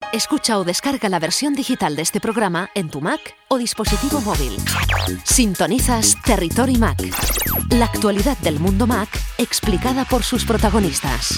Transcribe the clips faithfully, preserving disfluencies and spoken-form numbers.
Escucha o descarga la versión digital de este programa en tu Mac o dispositivo móvil. Sintonizas Territory Mac, la actualidad del mundo Mac explicada por sus protagonistas.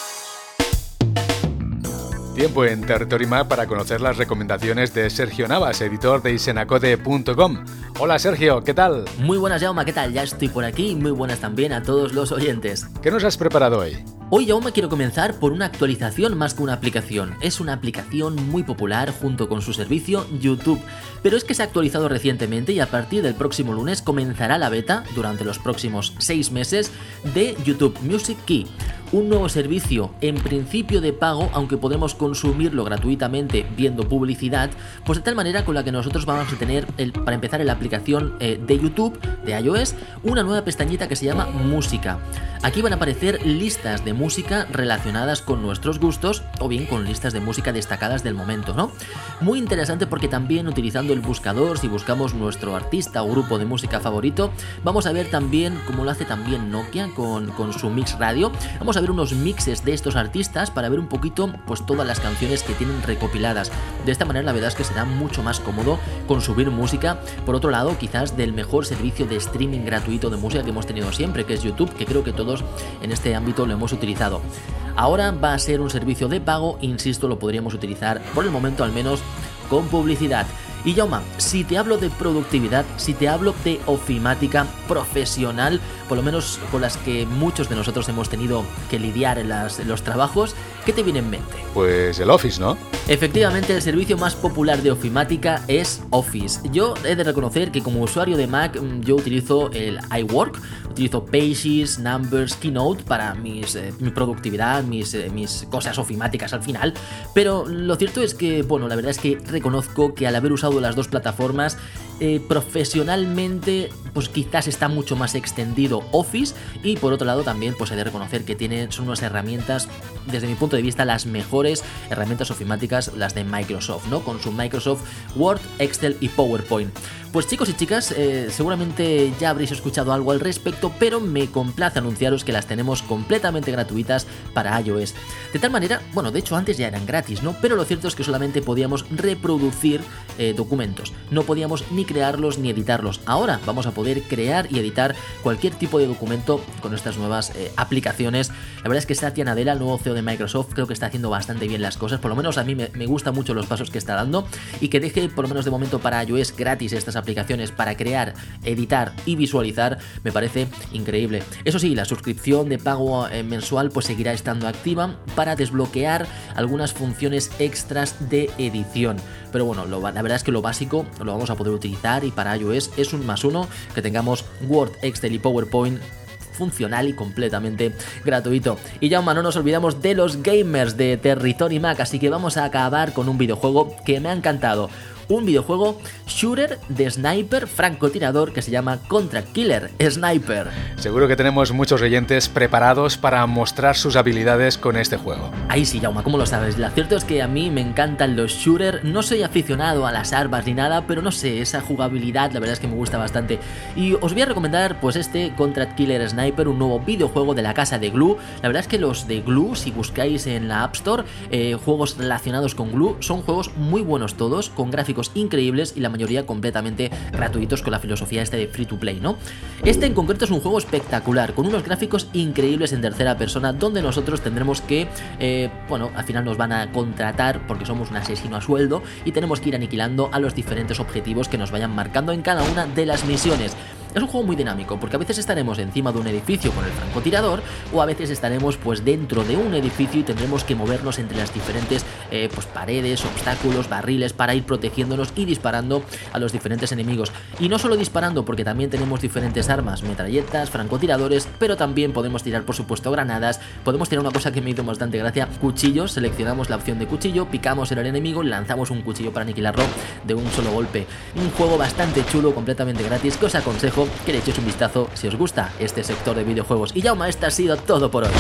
Tiempo en Territory Mac para conocer las recomendaciones de Sergio Navas, editor de isenacode punto com. Hola Sergio, ¿qué tal? Muy buenas, Jaume, ¿qué tal? Ya estoy por aquí y muy buenas también a todos los oyentes. ¿Qué nos has preparado hoy? Hoy, Jaume, quiero comenzar por una actualización más que una aplicación. Es una aplicación muy popular junto con su servicio YouTube, pero es que se ha actualizado recientemente y a partir del próximo lunes comenzará la beta, durante los próximos seis meses, de YouTube Music Key. Un nuevo servicio, en principio de pago, aunque podemos consumirlo gratuitamente viendo publicidad, pues de tal manera con la que nosotros vamos a tener, el, para empezar en la aplicación eh, de YouTube, de iOS, una nueva pestañita que se llama Música. Aquí van a aparecer listas de música relacionadas con nuestros gustos o bien con listas de música destacadas del momento, ¿no? Muy interesante porque también utilizando el buscador, si buscamos nuestro artista o grupo de música favorito, vamos a ver también, como lo hace también Nokia con, con su Mix Radio, vamos a ver unos mixes de estos artistas para ver un poquito pues todas las canciones que tienen recopiladas. De esta manera la verdad es que será mucho más cómodo consumir música. Por otro lado, quizás del mejor servicio de streaming gratuito de música que hemos tenido siempre, que es YouTube, que creo que todos en este ámbito lo hemos utilizado. Ahora va a ser un servicio de pago, insisto, lo podríamos utilizar por el momento al menos con publicidad. Y Jaume, si te hablo de productividad, si te hablo de ofimática profesional, por lo menos con las que muchos de nosotros hemos tenido que lidiar en, las, en los trabajos, ¿qué te viene en mente? Pues el Office, ¿no? Efectivamente, el servicio más popular de ofimática es Office. Yo he de reconocer que como usuario de Mac, yo utilizo el iWork, utilizo Pages, Numbers, Keynote para mis, eh, mi productividad, mis, eh, mis cosas ofimáticas al final, pero lo cierto es que, bueno, la verdad es que reconozco que al haber usado las dos plataformas, eh, profesionalmente pues quizás está mucho más extendido Office, y por otro lado también pues he de reconocer que tiene, son unas herramientas, desde mi punto de vista, las mejores herramientas ofimáticas, las de Microsoft, ¿no? Con su Microsoft Word, Excel y PowerPoint. Pues chicos y chicas, eh, seguramente ya habréis escuchado algo al respecto, pero me complace anunciaros que las tenemos completamente gratuitas para iOS. De tal manera, bueno, de hecho antes ya eran gratis, ¿no? Pero lo cierto es que solamente podíamos reproducir eh, documentos, no podíamos ni crearlos ni editarlos. Ahora vamos a poder crear y editar cualquier tipo de documento con estas nuevas eh, aplicaciones. La verdad es que Satya Nadella, el nuevo C E O de Microsoft, creo que está haciendo bastante bien las cosas, por lo menos a mí me, me gustan mucho los pasos que está dando, y que deje por lo menos de momento para iOS gratis estas aplicaciones para crear, editar y visualizar, me parece increíble. Eso sí, la suscripción de pago eh, mensual pues seguirá estando activa para desbloquear algunas funciones extras de edición, pero bueno, lo, la verdad es que lo básico lo vamos a poder utilizar, y para iOS es un más uno que tengamos Word, Excel y PowerPoint funcional y completamente gratuito. Y ya, no nos olvidamos de los gamers de Territory Mac, así que vamos a acabar con un videojuego que me ha encantado. Un videojuego shooter de sniper francotirador que se llama Contract Killer Sniper. Seguro que tenemos muchos oyentes preparados para mostrar sus habilidades con este juego. Ahí sí, Jaume, ¿cómo lo sabes? Lo cierto es que a mí me encantan los shooters. No soy aficionado a las armas ni nada, pero no sé, esa jugabilidad la verdad es que me gusta bastante. Y os voy a recomendar pues este Contract Killer Sniper, un nuevo videojuego de la casa de Glu. La verdad es que los de Glu, si buscáis en la App Store eh, juegos relacionados con Glu, son juegos muy buenos todos, con gráficos increíbles y la mayoría completamente gratuitos, con la filosofía este de free to play, ¿no? Este en concreto es un juego espectacular, con unos gráficos increíbles en tercera persona, donde nosotros tendremos que, eh, bueno, al final nos van a contratar porque somos un asesino a sueldo y tenemos que ir aniquilando a los diferentes objetivos que nos vayan marcando en cada una de las misiones. Es un juego muy dinámico porque a veces estaremos encima de un edificio con el francotirador, o a veces estaremos pues dentro de un edificio y tendremos que movernos entre las diferentes eh, pues paredes, obstáculos, barriles para ir protegiéndonos y disparando a los diferentes enemigos. Y no solo disparando, porque también tenemos diferentes armas, metralletas, francotiradores, pero también podemos tirar por supuesto granadas, podemos tirar una cosa que me hizo bastante gracia, cuchillos. Seleccionamos la opción de cuchillo, picamos en el enemigo y lanzamos un cuchillo para aniquilarlo de un solo golpe. Un juego bastante chulo, completamente gratis, que os aconsejo que le echéis un vistazo si os gusta este sector de videojuegos. Y Jaume, esto ha sido todo por hoy.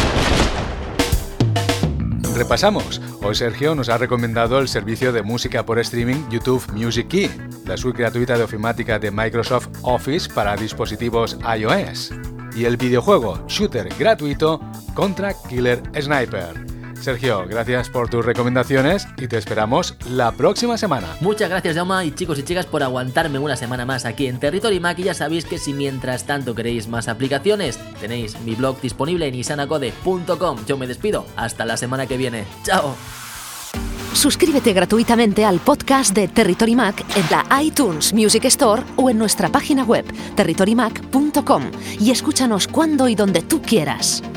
Repasamos. Hoy Sergio nos ha recomendado el servicio de música por streaming YouTube Music Key, la suite gratuita de ofimática de Microsoft Office para dispositivos iOS, y el videojuego shooter gratuito Contract Killer Sniper. Sergio, gracias por tus recomendaciones y te esperamos la próxima semana. Muchas gracias, Jaume, y chicos y chicas por aguantarme una semana más aquí en Territory Mac. Y ya sabéis que si mientras tanto queréis más aplicaciones, tenéis mi blog disponible en isanacode punto com. Yo me despido, hasta la semana que viene. ¡Chao! Suscríbete gratuitamente al podcast de Territory Mac en la iTunes Music Store o en nuestra página web territory mac punto com y escúchanos cuando y donde tú quieras.